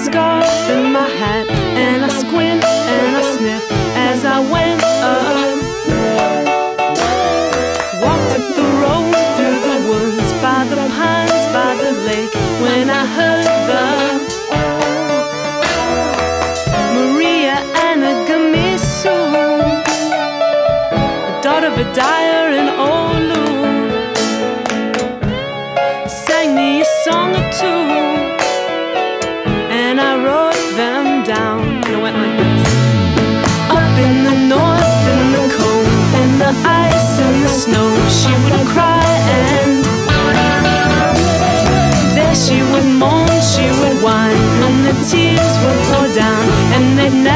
scarf in my hat, and I squint and I sniff as I went up. Walked up the road through the woods, by the pines, by the lake, when I heard the Maria Anagamisu, the daughter of a dyer in Olu, sang me a song or two, and I wrote them down. And it went like this: up in the north, in the cold, in the ice and the snow, she would cry, and there she would moan, she would whine, and the tears would pour down, and they'd never